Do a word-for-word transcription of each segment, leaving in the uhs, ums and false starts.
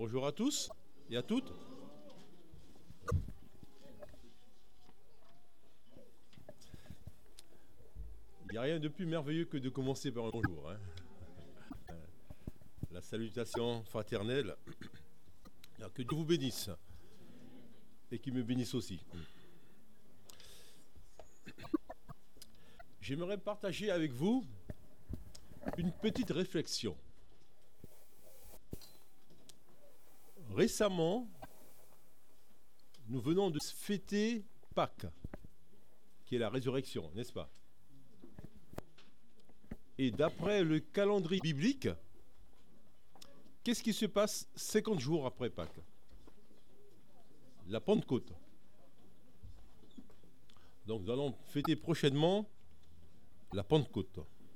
Bonjour à tous et à toutes. Il n'y a rien de plus merveilleux que de commencer par un bonjour. Hein. La salutation fraternelle. Que Dieu vous bénisse et qu'il me bénisse aussi. J'aimerais partager avec vous une petite réflexion. Récemment, nous venons de fêter Pâques, qui est la résurrection, n'est-ce pas? Et d'après le calendrier biblique, qu'est-ce qui se passe cinquante jours après Pâques? La Pentecôte. Donc nous allons fêter prochainement la Pentecôte.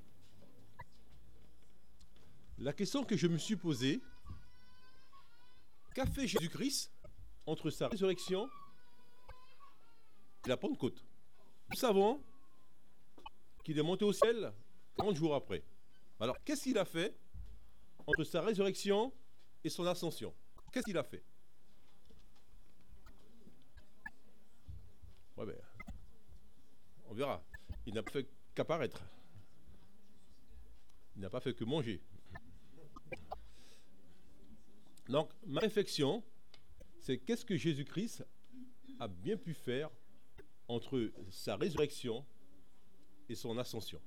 La question que je me suis posée, qu'a fait Jésus-Christ entre sa résurrection et la Pentecôte? Nous savons qu'il est monté au ciel quarante jours après. Alors, qu'est-ce qu'il a fait entre sa résurrection et son ascension? Qu'est-ce qu'il a fait? Ouais, ben, on verra. Il n'a pas fait qu'apparaître. Il n'a pas fait que manger. Donc, ma réflexion, c'est qu'est-ce que Jésus-Christ a bien pu faire entre sa résurrection et son ascension.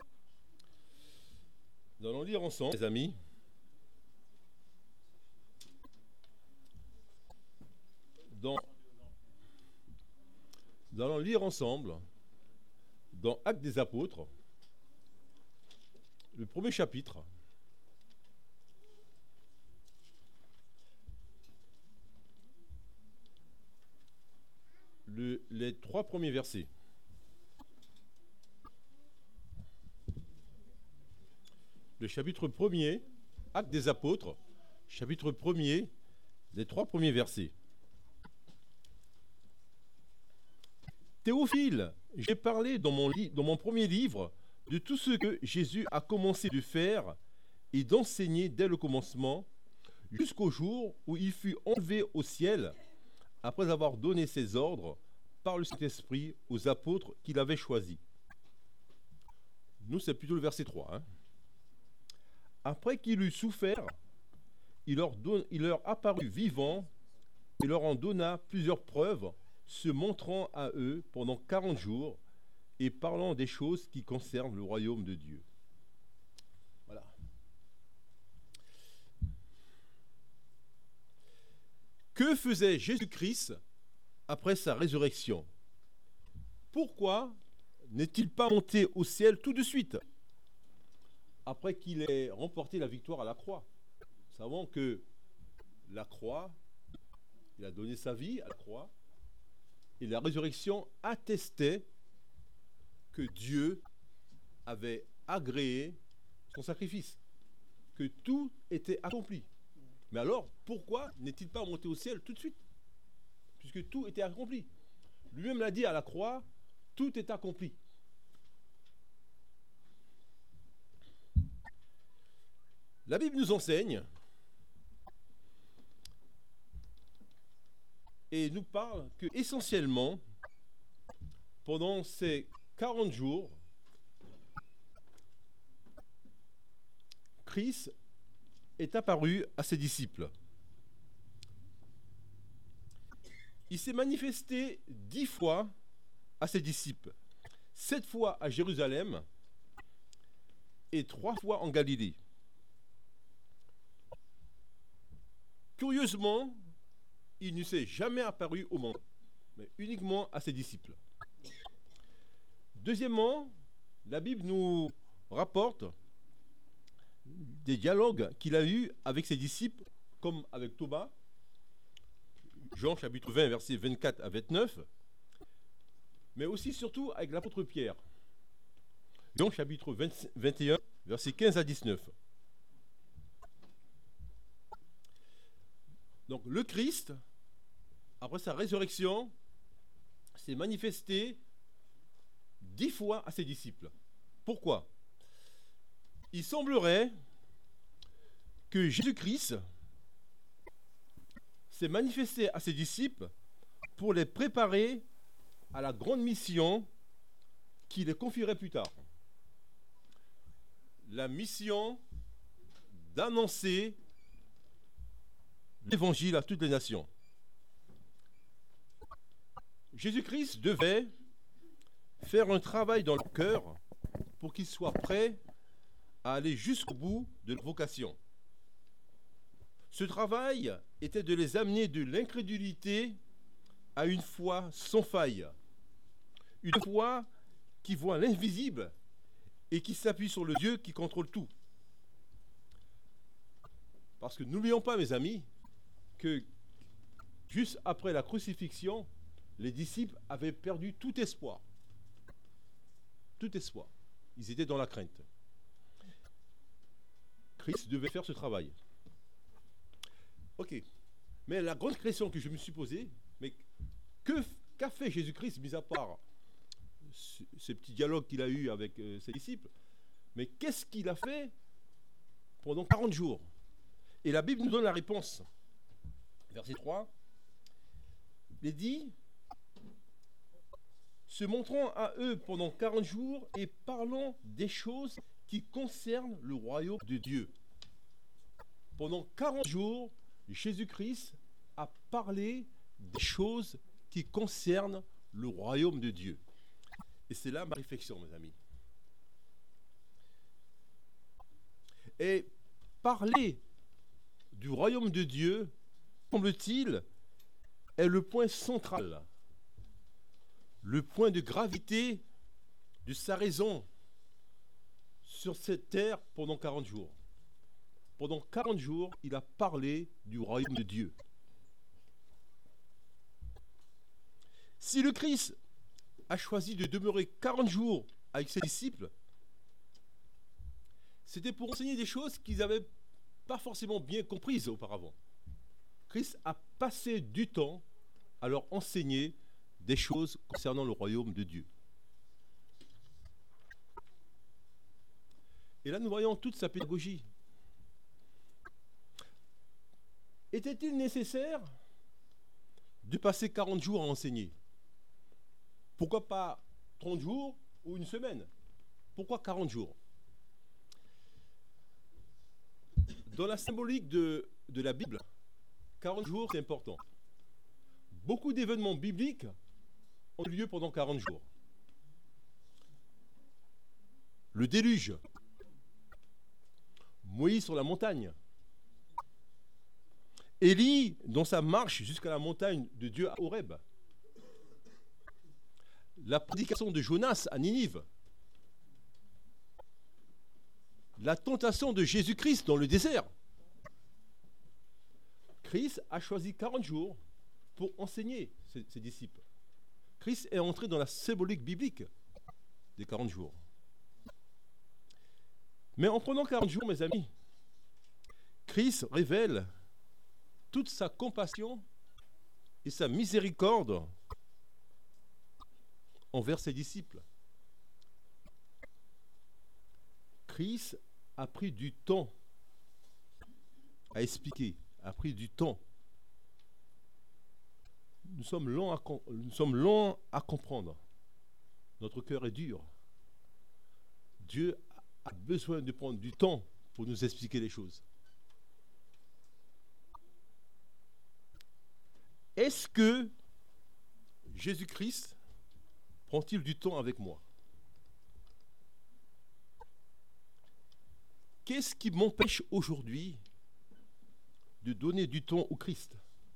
Nous allons lire ensemble, les amis, dans, nous allons lire ensemble dans Actes des Apôtres, le premier chapitre, le, les trois premiers versets. Le chapitre premier, Actes des Apôtres, chapitre premier, les trois premiers versets. Théophile, j'ai parlé dans mon, li- dans mon premier livre de tout ce que Jésus a commencé de faire et d'enseigner dès le commencement, jusqu'au jour où il fut enlevé au ciel, après avoir donné ses ordres par le Saint-Esprit aux apôtres qu'il avait choisis. Nous, c'est plutôt le verset trois. Hein. Après qu'il eut souffert, il leur, don- il leur apparut vivant et leur en donna plusieurs preuves, se montrant à eux pendant quarante jours et parlant des choses qui concernent le royaume de Dieu. Voilà. Que faisait Jésus-Christ après sa résurrection? Pourquoi n'est-il pas monté au ciel tout de suite, après qu'il ait remporté la victoire à la croix? Nous savons que la croix, il a donné sa vie à la croix, et la résurrection attestait que Dieu avait agréé son sacrifice, que tout était accompli. Mais alors, pourquoi n'est-il pas monté au ciel tout de suite, puisque tout était accompli? Lui-même l'a dit à la croix, tout est accompli. La Bible nous enseigne et nous parle que essentiellement, pendant ces quarante jours, Christ est apparu à ses disciples. Il s'est manifesté dix fois à ses disciples, sept fois à Jérusalem et trois fois en Galilée. Curieusement, il ne s'est jamais apparu au monde, mais uniquement à ses disciples. Deuxièmement, la Bible nous rapporte des dialogues qu'il a eus avec ses disciples, comme avec Thomas, Jean chapitre vingt, versets vingt-quatre à vingt-neuf, mais aussi surtout avec l'apôtre Pierre, Jean chapitre vingt, vingt et un, versets quinze à dix-neuf. Donc le Christ, après sa résurrection, s'est manifesté dix fois à ses disciples. Pourquoi? Il semblerait que Jésus-Christ s'est manifesté à ses disciples pour les préparer à la grande mission qui les confierait plus tard. La mission d'annoncer l'évangile à toutes les nations. Jésus-Christ devait faire un travail dans le cœur pour qu'ils soient prêts à aller jusqu'au bout de leur vocation. Ce travail était de les amener de l'incrédulité à une foi sans faille, une foi qui voit l'invisible et qui s'appuie sur le Dieu qui contrôle tout. Parce que n'oublions pas, mes amis, que juste après la crucifixion, les disciples avaient perdu tout espoir. Tout espoir. Ils étaient dans la crainte. Christ devait faire ce travail. Ok. Mais la grande question que je me suis posée, mais que, qu'a fait Jésus-Christ, mis à part ce, ce petit dialogue qu'il a eu avec euh, ses disciples, mais qu'est-ce qu'il a fait pendant quarante jours? Et la Bible nous donne la réponse. Verset trois. Il dit, se montrant à eux pendant quarante jours et parlant des choses qui concernent le royaume de Dieu. Pendant quarante jours, Jésus-Christ a parlé des choses qui concernent le royaume de Dieu. Et c'est là ma réflexion, mes amis. Et parler du royaume de Dieu, semble-t-il, est le point central, le point de gravité de sa raison sur cette terre pendant quarante jours. Pendant quarante jours, il a parlé du royaume de Dieu. Si le Christ a choisi de demeurer quarante jours avec ses disciples, c'était pour enseigner des choses qu'ils n'avaient pas forcément bien comprises auparavant. Christ a passé du temps à leur enseigner des choses concernant le royaume de Dieu. Et là, nous voyons toute sa pédagogie. Était-il nécessaire de passer quarante jours à enseigner? Pourquoi pas trente jours ou une semaine? Pourquoi quarante jours? Dans la symbolique de, de la Bible, quarante jours, c'est important. Beaucoup d'événements bibliques ont lieu pendant quarante jours. Le déluge, Moïse sur la montagne, Élie dans sa marche jusqu'à la montagne de Dieu à Horeb, la prédication de Jonas à Ninive, la tentation de Jésus-Christ dans le désert. Christ a choisi quarante jours pour enseigner ses, ses disciples. Christ est entré dans la symbolique biblique des quarante jours. Mais en prenant quarante jours, mes amis, Christ révèle toute sa compassion et sa miséricorde envers ses disciples. Christ a pris du temps à expliquer, a pris du temps. Nous sommes lents à, nous sommes lents à comprendre. Notre cœur est dur. Dieu a besoin de prendre du temps pour nous expliquer les choses. Est-ce que Jésus-Christ prend-il du temps avec moi? Qu'est-ce qui m'empêche aujourd'hui de donner du temps au Christ?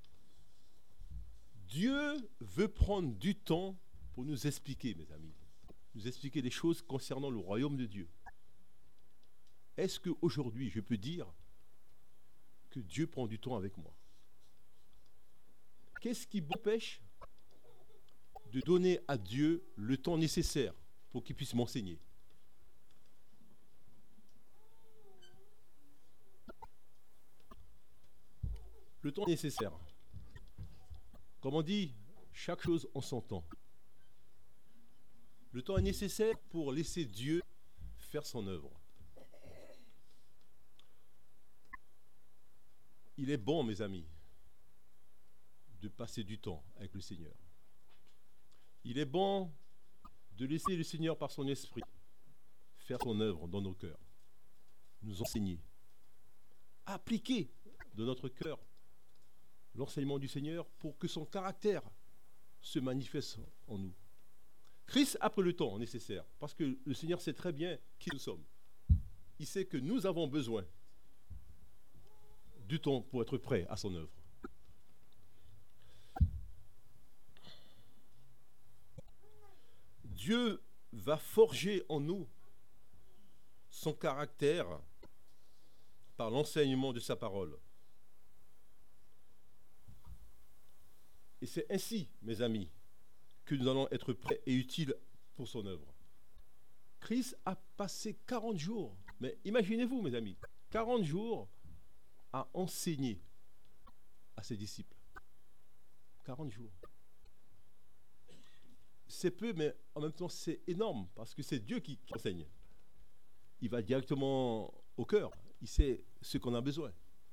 Dieu veut prendre du temps pour nous expliquer, mes amis, nous expliquer des choses concernant le royaume de Dieu. Est-ce qu'aujourd'hui, je peux dire que Dieu prend du temps avec moi? Qu'est-ce qui m'empêche de donner à Dieu le temps nécessaire pour qu'il puisse m'enseigner? Le temps nécessaire. Comme on dit, chaque chose en son temps. Le temps est nécessaire pour laisser Dieu faire son œuvre. Il est bon, mes amis, de passer du temps avec le Seigneur. Il est bon de laisser le Seigneur par son esprit faire son œuvre dans nos cœurs, nous enseigner, appliquer de notre cœur l'enseignement du Seigneur pour que son caractère se manifeste en nous. Christ a pris le temps nécessaire parce que le Seigneur sait très bien qui nous sommes. Il sait que nous avons besoin du temps pour être prêts à son œuvre. Dieu va forger en nous son caractère par l'enseignement de sa parole. Et c'est ainsi, mes amis, que nous allons être prêts et utiles pour son œuvre. Christ a passé quarante jours, mais imaginez-vous, mes amis, quarante jours à enseigner à ses disciples. quarante jours. C'est peu, mais en même temps, c'est énorme, parce que c'est Dieu qui, qui enseigne. Il va directement au cœur. Il sait ce qu'on a besoin.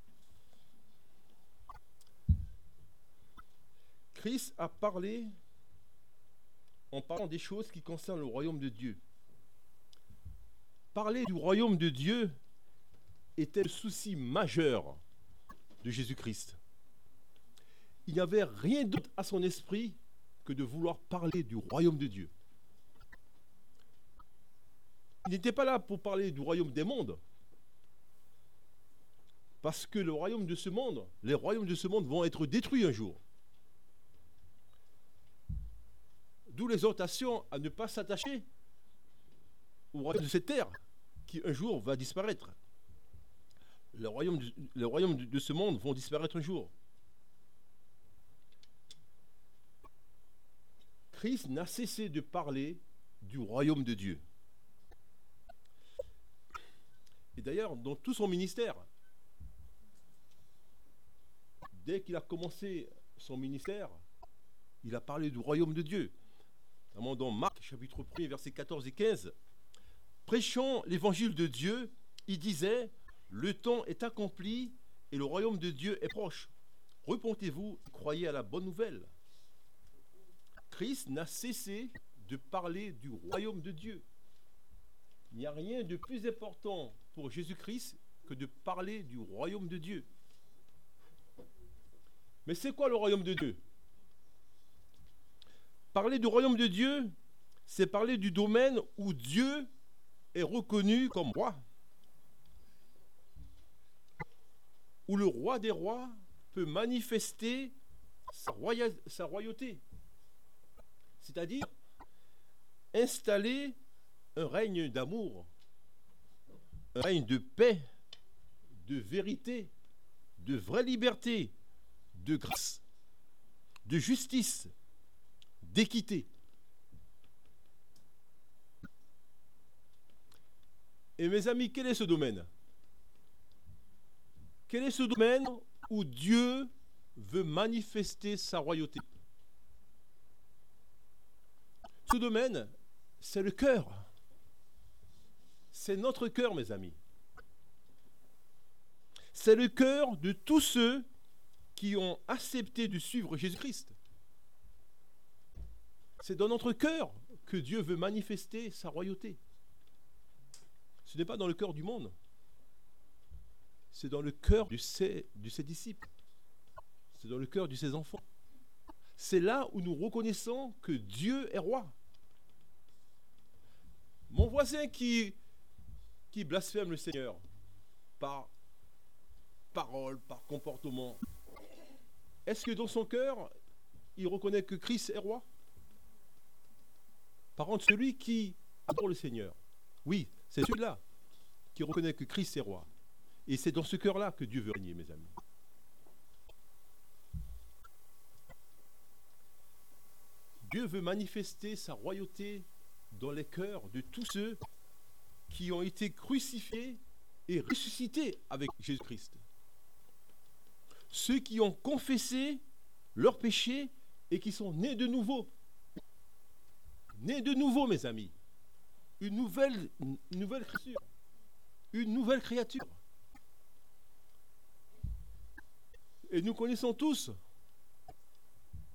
Christ a parlé en parlant des choses qui concernent le royaume de Dieu. Parler du royaume de Dieu était le souci majeur de Jésus-Christ. Il n'y avait rien d'autre à son esprit que de vouloir parler du royaume de Dieu. Il n'était pas là pour parler du royaume des mondes. Parce que le royaume de ce monde, les royaumes de ce monde vont être détruits un jour. D'où l'exhortation à ne pas s'attacher au royaume de cette terre, qui un jour va disparaître. Les royaumes de, les royaumes de ce monde vont disparaître un jour. Christ n'a cessé de parler du royaume de Dieu. Et d'ailleurs, dans tout son ministère, dès qu'il a commencé son ministère, il a parlé du royaume de Dieu. Notamment dans Marc, chapitre un, versets quatorze et quinze. Prêchant l'évangile de Dieu, il disait, le temps est accompli et le royaume de Dieu est proche. Repentez-vous et croyez à la bonne nouvelle. Christ n'a cessé de parler du royaume de Dieu. Il n'y a rien de plus important pour Jésus-Christ que de parler du royaume de Dieu. Mais c'est quoi le royaume de Dieu? Parler du royaume de Dieu, c'est parler du domaine où Dieu est reconnu comme roi. Où le roi des rois peut manifester sa, roya- sa royauté. C'est-à-dire installer un règne d'amour, un règne de paix, de vérité, de vraie liberté, de grâce, de justice, d'équité. Et mes amis, quel est ce domaine? Quel est ce domaine où Dieu veut manifester sa royauté? Ce domaine, c'est le cœur. C'est notre cœur, mes amis. C'est le cœur de tous ceux qui ont accepté de suivre Jésus-Christ. C'est dans notre cœur que Dieu veut manifester sa royauté. Ce n'est pas dans le cœur du monde. C'est dans le cœur de ses, de ses disciples. C'est dans le cœur de ses enfants. C'est là où nous reconnaissons que Dieu est roi. Mon voisin qui, qui blasphème le Seigneur par parole, par comportement, est-ce que dans son cœur, il reconnaît que Christ est roi? Par contre, celui qui adore le Seigneur, oui, c'est celui-là qui reconnaît que Christ est roi. Et c'est dans ce cœur-là que Dieu veut régner, mes amis. Dieu veut manifester sa royauté dans les cœurs de tous ceux qui ont été crucifiés et ressuscités avec Jésus-Christ. Ceux qui ont confessé leurs péchés et qui sont nés de nouveau. Nés de nouveau, mes amis. Une nouvelle, une nouvelle créature. Une nouvelle créature. Et nous connaissons tous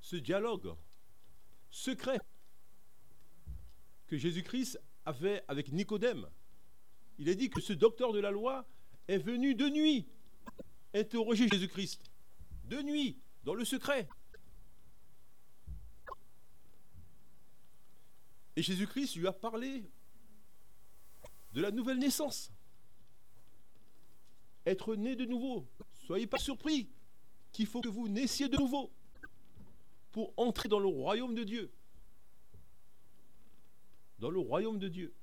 ce dialogue secret que Jésus-Christ avait avec Nicodème. Il a dit que ce docteur de la loi est venu de nuit interroger Jésus-Christ. De nuit, dans le secret. Et Jésus-Christ lui a parlé de la nouvelle naissance. Être né de nouveau. Soyez pas surpris qu'il faut que vous naissiez de nouveau pour entrer dans le royaume de Dieu. Dans le royaume de Dieu.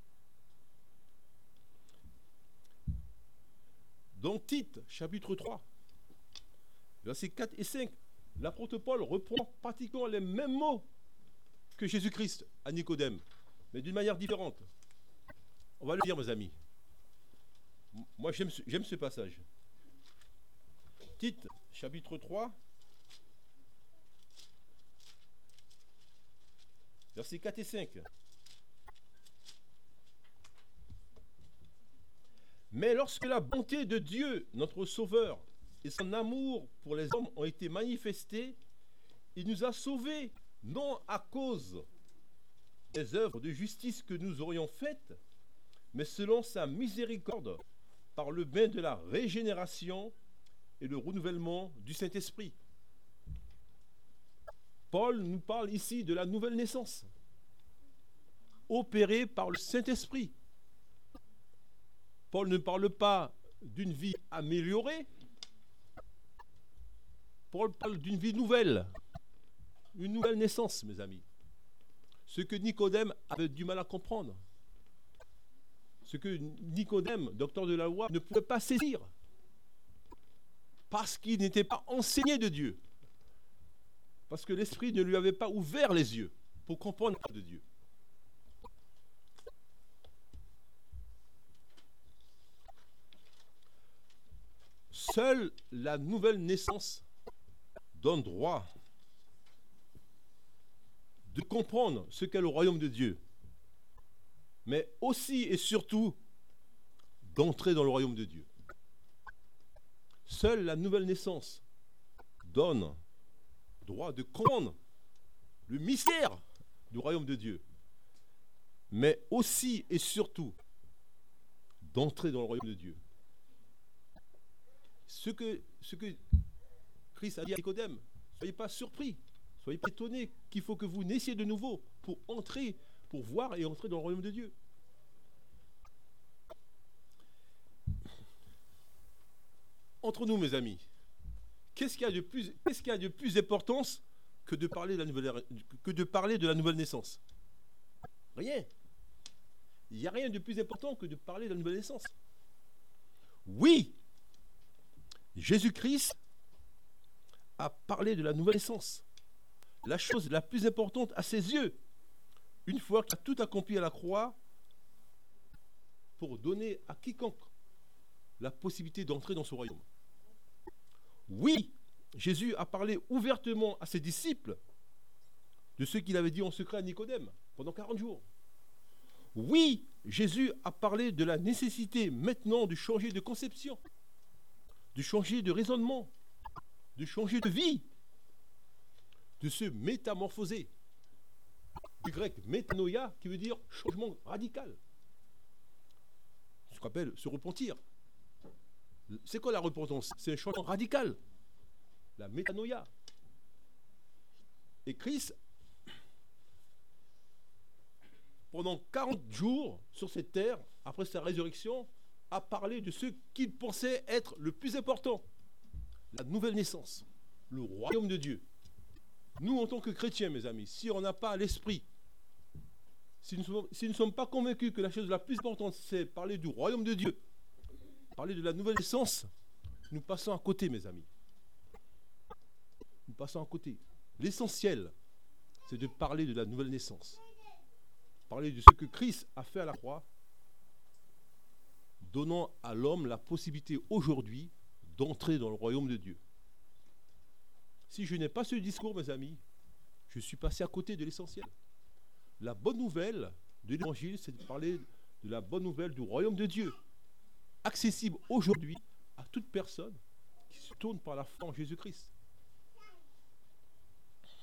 Dans Tite, chapitre trois, versets quatre et cinq, l'apôtre Paul reprend pratiquement les mêmes mots que Jésus-Christ à Nicodème, mais d'une manière différente. On va le lire, mes amis. Moi, j'aime ce, j'aime ce passage. Tite, chapitre trois, versets quatre et cinq. Mais lorsque la bonté de Dieu, notre Sauveur, et son amour pour les hommes ont été manifestés, il nous a sauvés, non à cause des œuvres de justice que nous aurions faites, mais selon sa miséricorde, par le bain de la régénération et le renouvellement du Saint-Esprit. Paul nous parle ici de la nouvelle naissance, opérée par le Saint-Esprit. Paul ne parle pas d'une vie améliorée. Paul parle d'une vie nouvelle. Une nouvelle naissance, mes amis. Ce que Nicodème avait du mal à comprendre. Ce que Nicodème, docteur de la loi, ne pouvait pas saisir. Parce qu'il n'était pas enseigné de Dieu. Parce que l'Esprit ne lui avait pas ouvert les yeux pour comprendre la parole de Dieu. Seule la nouvelle naissance donne droit de comprendre ce qu'est le royaume de Dieu, mais aussi et surtout d'entrer dans le royaume de Dieu. Seule la nouvelle naissance donne droit de comprendre le mystère du royaume de Dieu, mais aussi et surtout d'entrer dans le royaume de Dieu. Ce que, ce que Christ a dit à Nicodème, soyez pas surpris, soyez pas étonnés qu'il faut que vous naissiez de nouveau pour entrer, pour voir et entrer dans le royaume de Dieu. Entre nous, mes amis, qu'est-ce qu'il y a de plus, qu'est-ce qu'il y a de plus d'importance que de parler de la nouvelle, que de parler de la nouvelle naissance? Rien. Il n'y a rien de plus important que de parler de la nouvelle naissance. Oui, Jésus-Christ a parlé de la nouvelle naissance. La chose la plus importante à ses yeux, une fois qu'il a tout accompli à la croix, pour donner à quiconque la possibilité d'entrer dans ce royaume. Oui, Jésus a parlé ouvertement à ses disciples de ce qu'il avait dit en secret à Nicodème pendant quarante jours. Oui, Jésus a parlé de la nécessité maintenant de changer de conception, de changer de raisonnement, de changer de vie, de se métamorphoser. Du grec métanoïa qui veut dire changement radical. Ce qu'on appelle se repentir. C'est quoi la repentance? C'est un changement radical. La métanoïa. Et Christ, pendant quarante jours sur cette terre, après sa résurrection, a parlé de ce qu'il pensait être le plus important. La nouvelle naissance. Le royaume de Dieu. Nous, en tant que chrétiens, mes amis, si on n'a pas l'esprit, si nous, sommes, si nous ne sommes pas convaincus que la chose la plus importante, c'est parler du royaume de Dieu, parler de la nouvelle naissance, nous passons à côté, mes amis. Nous passons à côté. L'essentiel, c'est de parler de la nouvelle naissance. Parler de ce que Christ a fait à la croix, donnant à l'homme la possibilité aujourd'hui d'entrer dans le royaume de Dieu. Si je n'ai pas ce discours, mes amis, je suis passé à côté de l'essentiel. La bonne nouvelle de l'évangile, c'est de parler de la bonne nouvelle du royaume de Dieu, accessible aujourd'hui à toute personne qui se tourne par la foi en Jésus-Christ.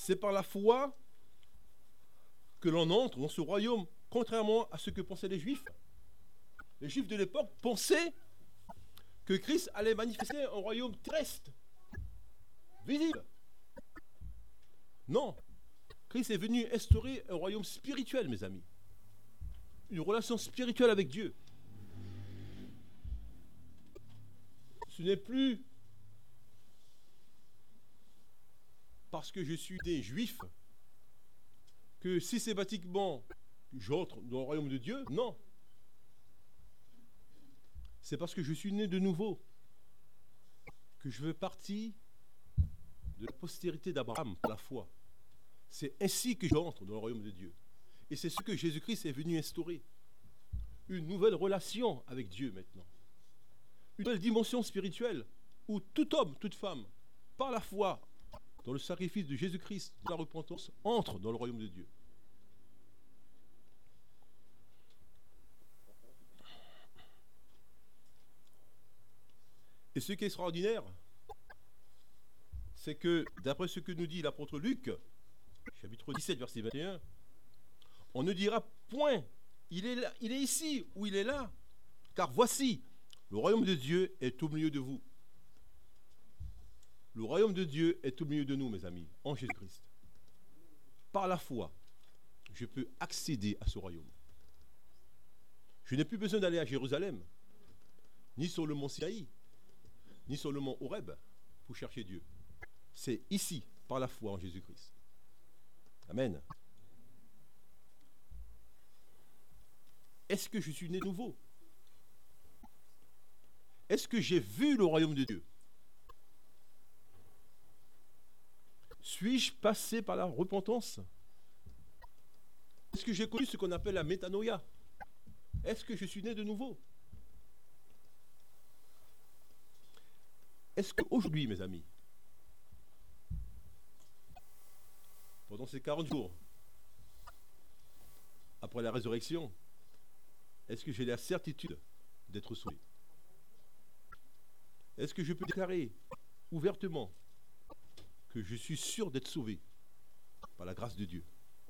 C'est par la foi que l'on entre dans ce royaume, contrairement à ce que pensaient les Juifs. Les Juifs de l'époque pensaient que Christ allait manifester un royaume terrestre, visible. Non, Christ est venu instaurer un royaume spirituel, mes amis. Une relation spirituelle avec Dieu. Ce n'est plus parce que je suis né juif que systématiquement j'entre dans le royaume de Dieu. Non. C'est parce que je suis né de nouveau que je veux partie de la postérité d'Abraham par la foi. C'est ainsi que j'entre dans le royaume de Dieu. Et c'est ce que Jésus-Christ est venu instaurer. Une nouvelle relation avec Dieu maintenant. Une nouvelle dimension spirituelle où tout homme, toute femme, par la foi, dans le sacrifice de Jésus-Christ, dans la repentance, entre dans le royaume de Dieu. Et ce qui est extraordinaire, c'est que, d'après ce que nous dit l'apôtre Luc, chapitre dix-sept, verset vingt et un, on ne dira point, il est là, il est ici ou il est là, car voici, le royaume de Dieu est au milieu de vous. Le royaume de Dieu est au milieu de nous, mes amis, en Jésus-Christ. Par la foi, je peux accéder à ce royaume. Je n'ai plus besoin d'aller à Jérusalem, ni sur le mont Sinaï, ni sur le mont Horeb, pour chercher Dieu. C'est ici, par la foi en Jésus-Christ. Amen. Est-ce que je suis né de nouveau? Est-ce que j'ai vu le royaume de Dieu? Suis-je passé par la repentance? Est-ce que j'ai connu ce qu'on appelle la métanoïa? Est-ce que je suis né de nouveau? Est-ce qu'aujourd'hui, mes amis, pendant ces quarante jours, après la résurrection, est-ce que j'ai la certitude d'être sauvé? Est-ce que je peux déclarer ouvertement que je suis sûr d'être sauvé par la grâce de Dieu?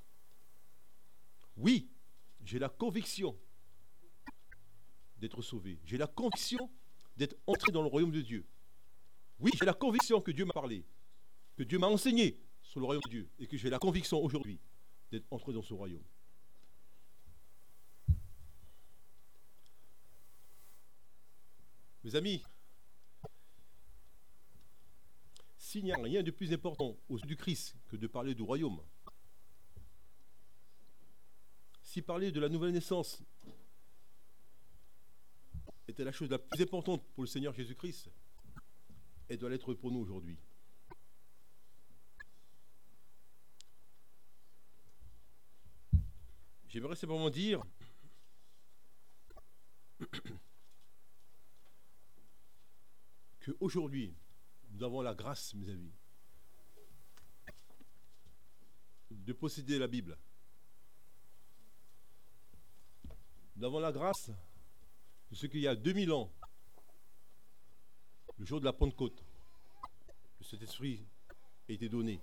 Oui, j'ai la conviction d'être sauvé. J'ai la conviction d'être entré dans le royaume de Dieu. Oui, j'ai la conviction que Dieu m'a parlé, que Dieu m'a enseigné sur le royaume de Dieu et que j'ai la conviction aujourd'hui d'être entré dans ce royaume. Mes amis, s'il n'y a rien de plus important aux yeux du Christ que de parler du royaume, si parler de la nouvelle naissance était la chose la plus importante pour le Seigneur Jésus-Christ, elle doit l'être pour nous aujourd'hui. J'aimerais simplement dire qu'aujourd'hui, nous avons la grâce, mes amis, de posséder la Bible. Nous avons la grâce de ce qu'il y a deux mille ans, le jour de la Pentecôte, que cet esprit a été donné.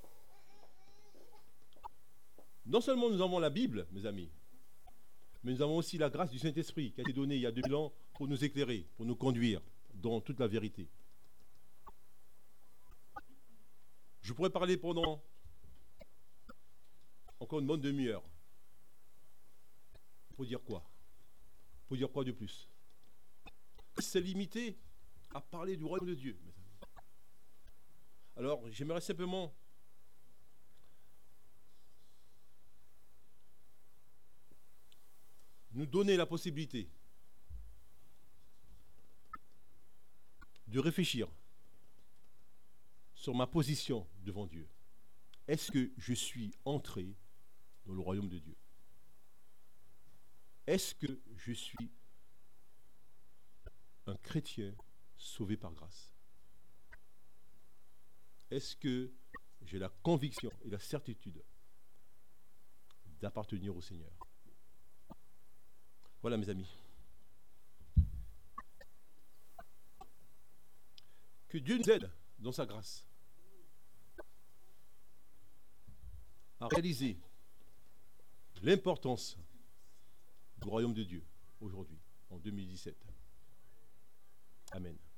Non seulement nous avons la Bible, mes amis, mais nous avons aussi la grâce du Saint-Esprit qui a été donnée il y a deux mille ans pour nous éclairer, pour nous conduire dans toute la vérité. Je pourrais parler pendant encore une bonne demi-heure. Pour dire quoi? Pour dire quoi de plus? C'est limité à parler du royaume de Dieu, mes amis. Alors, j'aimerais simplement nous donner la possibilité de réfléchir sur ma position devant Dieu. Est-ce que je suis entré dans le royaume de Dieu? Est-ce que je suis un chrétien sauvé par grâce? Est-ce que j'ai la conviction et la certitude d'appartenir au Seigneur? Voilà, mes amis. Que Dieu nous aide dans sa grâce. à réaliser l'importance du royaume de Dieu aujourd'hui, en deux mille dix-sept. Amen.